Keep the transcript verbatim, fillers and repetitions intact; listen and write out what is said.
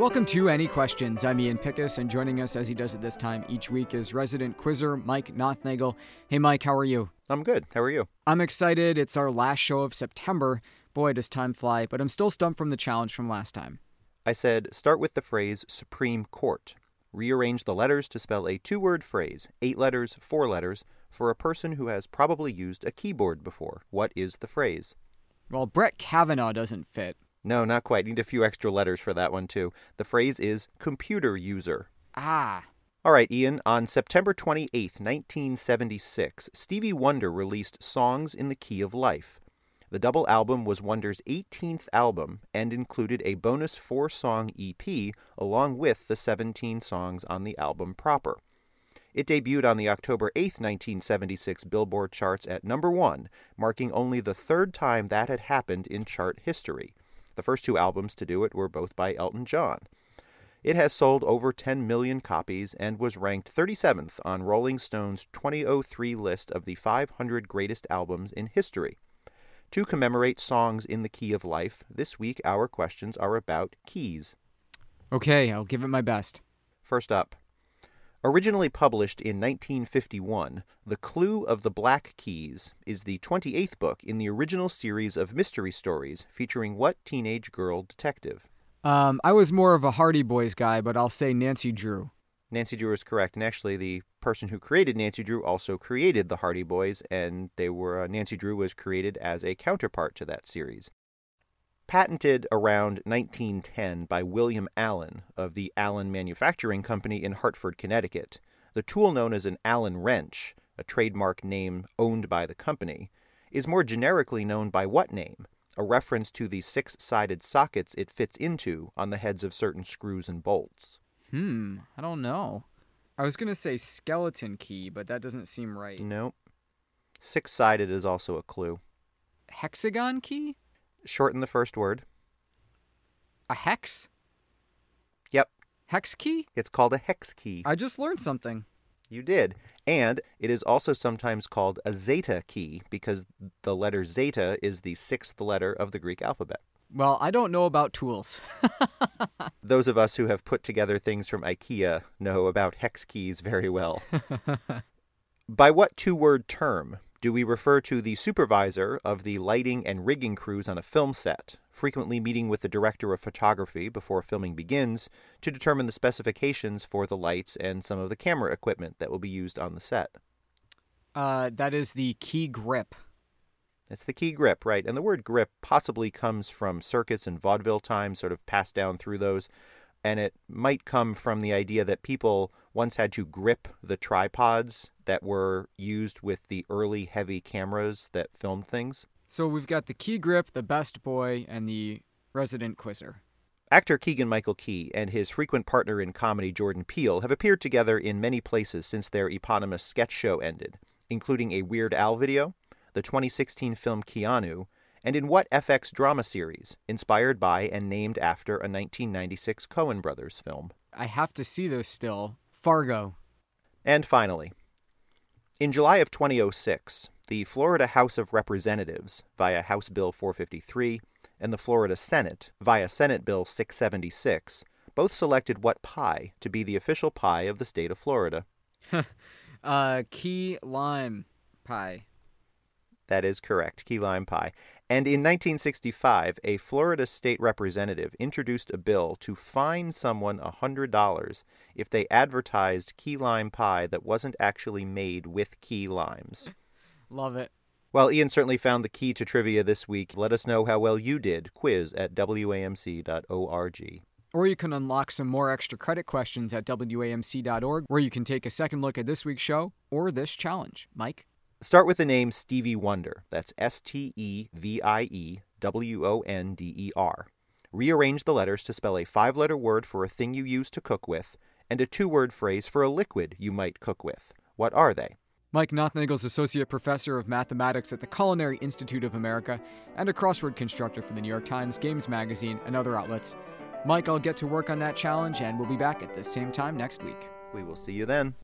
Welcome to Any Questions. I'm Ian Pickus, and joining us as he does at this time each week is resident quizzer Mike Nothnagel. Hey Mike, how are you? I'm good. How are you? I'm excited. It's our last show of September. Boy, does time fly, but I'm still stumped from the challenge from last time. I said, start with the phrase Supreme Court. Rearrange the letters to spell a two-word phrase, eight letters, four letters, for a person who has probably used a keyboard before. What is the phrase? Well, Brett Kavanaugh doesn't fit. No, not quite. Need a few extra letters for that one, too. The phrase is computer user. Ah. All right, Ian. On September twenty-eighth, nineteen seventy-six, Stevie Wonder released Songs in the Key of Life. The double album was Wonder's eighteenth album and included a bonus four-song E P along with the seventeen songs on the album proper. It debuted on the October eighth, nineteen seventy-six Billboard charts at number one, marking only the third time that had happened in chart history. The first two albums to do it were both by Elton John. It has sold over ten million copies and was ranked thirty-seventh on Rolling Stone's twenty oh three list of the five hundred greatest albums in history. To commemorate Songs in the Key of Life, this week our questions are about keys. Okay, I'll give it my best. First up, originally published in nineteen fifty-one, The Clue of the Black Keys is the twenty-eighth book in the original series of mystery stories featuring what teenage girl detective? Um, I was more of a Hardy Boys guy, but I'll say Nancy Drew. Nancy Drew is correct, and actually the person who created Nancy Drew also created the Hardy Boys, and they were uh, Nancy Drew was created as a counterpart to that series. Patented around nineteen ten by William Allen of the Allen Manufacturing Company in Hartford, Connecticut, the tool known as an Allen wrench, a trademark name owned by the company, is more generically known by what name? A reference to the six-sided sockets it fits into on the heads of certain screws and bolts. Hmm, I don't know. I was going to say skeleton key, but that doesn't seem right. Nope. Six-sided is also a clue. Hexagon key? Shorten the first word. A hex? Yep. Hex key? It's called a hex key. I just learned something. You did. And it is also sometimes called a zeta key because the letter zeta is the sixth letter of the Greek alphabet. Well, I don't know about tools. Those of us who have put together things from IKEA know about hex keys very well. By what two-word term do we refer to the supervisor of the lighting and rigging crews on a film set, frequently meeting with the director of photography before filming begins to determine the specifications for the lights and some of the camera equipment that will be used on the set? Uh, that is the key grip. It's the key grip, right? And the word grip possibly comes from circus and vaudeville times, sort of passed down through those. And it might come from the idea that people once had to grip the tripods that were used with the early heavy cameras that filmed things. So we've got the key grip, the best boy, and the resident quizzer. Actor Keegan-Michael Key and his frequent partner in comedy Jordan Peele have appeared together in many places since their eponymous sketch show ended, including a Weird Al video, the twenty sixteen film Keanu, and in what F X drama series, inspired by and named after a nineteen ninety-six Coen Brothers film? I have to see those still. Fargo. And finally, in July of twenty oh six, the Florida House of Representatives, via House Bill four fifty-three, and the Florida Senate, via Senate Bill six seventy-six, both selected what pie to be the official pie of the state of Florida? uh, key lime pie. That is correct, key lime pie. And in nineteen sixty-five, a Florida state representative introduced a bill to fine someone one hundred dollars if they advertised key lime pie that wasn't actually made with key limes. Love it. Well, Ian certainly found the key to trivia this week. Let us know how well you did. Quiz at W A M C dot org. Or you can unlock some more extra credit questions at W A M C dot org, where you can take a second look at this week's show or this challenge. Mike? Start with the name Stevie Wonder. That's S T E V I E W O N D E R. Rearrange the letters to spell a five-letter word for a thing you use to cook with and a two-word phrase for a liquid you might cook with. What are they? Mike Nothnagel, Associate Professor of Mathematics at the Culinary Institute of America and a crossword constructor for the New York Times, Games Magazine, and other outlets. Mike, I'll get to work on that challenge, and we'll be back at this same time next week. We will see you then.